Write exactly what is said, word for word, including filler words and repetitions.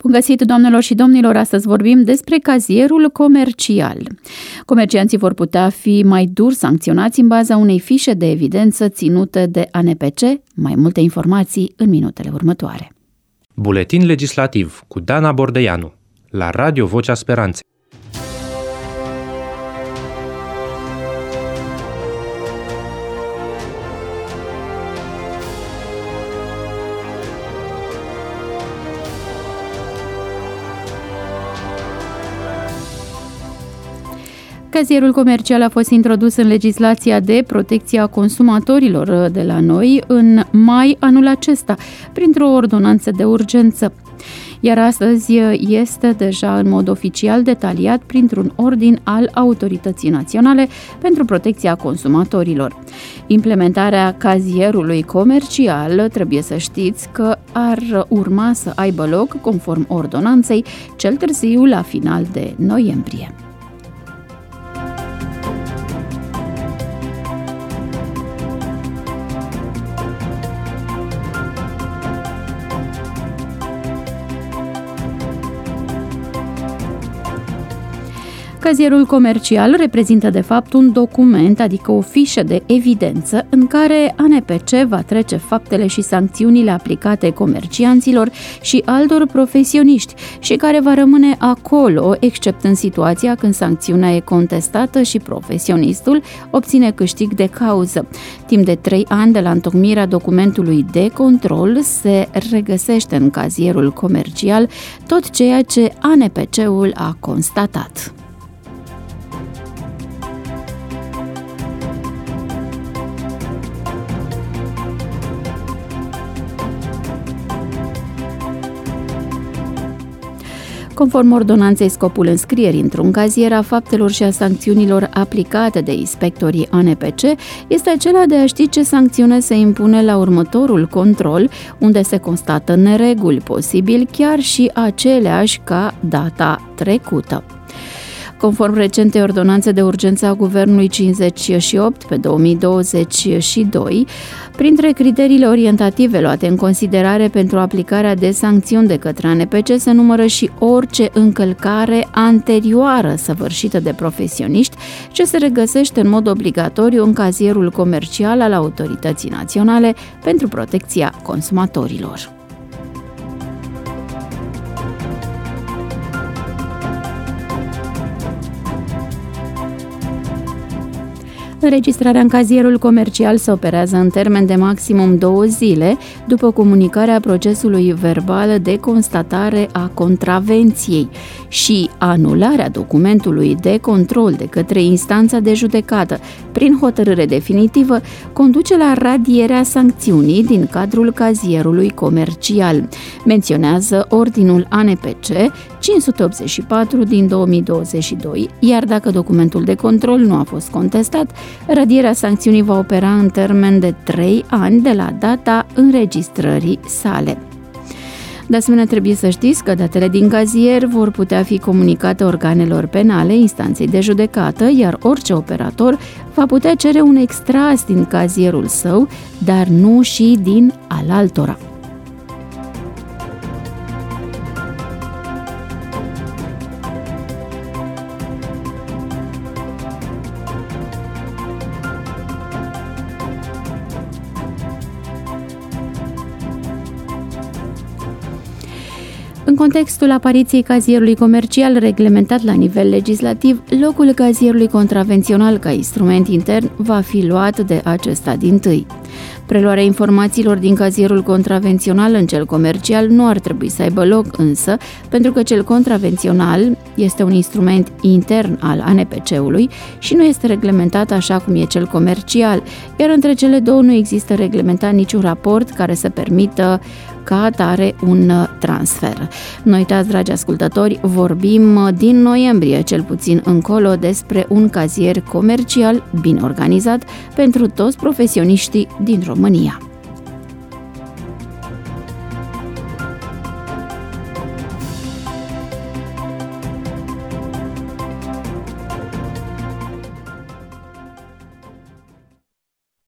Bun găsit, doamnelor și domnilor! Astăzi vorbim despre cazierul comercial. Comercianții vor putea fi mai dur sancționați în baza unei fișe de evidență ținute de A N P C. Mai multe informații în minutele următoare. Buletin legislativ cu Dana Bordeianu la Radio Vocea Speranței. Cazierul comercial a fost introdus în legislația de protecție a consumatorilor de la noi în mai anul acesta, printr-o ordonanță de urgență. Iar astăzi este deja în mod oficial detaliat printr-un ordin al Autorității Naționale pentru Protecția Consumatorilor. Implementarea cazierului comercial, trebuie să știți că ar urma să aibă loc, conform ordonanței, cel târziu la final de noiembrie. Cazierul comercial reprezintă de fapt un document, adică o fișă de evidență în care A N P C va trece faptele și sancțiunile aplicate comercianților și altor profesioniști și care va rămâne acolo, except în situația când sancțiunea e contestată și profesionistul obține câștig de cauză. Timp de trei ani de la întocmirea documentului de control se regăsește în cazierul comercial tot ceea ce A N P C-ul a constatat. Conform ordonanței, scopul înscrierii într-un cazier a faptelor și a sancțiunilor aplicate de inspectorii A N P C este acela de a ști ce sancțiune se impune la următorul control, unde se constată nereguli, posibil chiar și aceleași ca data trecută. Conform recentei ordonanțe de urgență a Guvernului cincizeci și opt pe două mii douăzeci și doi, printre criteriile orientative luate în considerare pentru aplicarea de sancțiuni de către A N P C se numără și orice încălcare anterioară săvârșită de profesioniști, ce se regăsește în mod obligatoriu în cazierul comercial al Autorității Naționale pentru Protecția Consumatorilor. Înregistrarea în cazierul comercial se operează în termen de maximum două zile după comunicarea procesului verbal de constatare a contravenției și anularea documentului de control de către instanța de judecată prin hotărâre definitivă conduce la radierea sancțiunii din cadrul cazierului comercial. Menționează ordinul A N P C cinci sute optzeci și patru din două mii douăzeci și doi, iar dacă documentul de control nu a fost contestat, radierea sancțiunii va opera în termen de trei ani de la data înregistrării sale. De asemenea, trebuie să știți că datele din cazier vor putea fi comunicate organelor penale, instanței de judecată, iar orice operator va putea cere un extras din cazierul său, dar nu și din al altora. În contextul apariției cazierului comercial reglementat la nivel legislativ, locul cazierului contravențional ca instrument intern va fi luat de acesta dintâi. Preluarea informațiilor din cazierul contravențional în cel comercial nu ar trebui să aibă loc însă, pentru că cel contravențional este un instrument intern al A N P C-ului și nu este reglementat așa cum e cel comercial, iar între cele două nu există reglementat niciun raport care să permită ca atare un transfer. Nu uitați, dragi ascultători, vorbim din noiembrie cel puțin încolo despre un cazier comercial bine organizat pentru toți profesioniștii din România.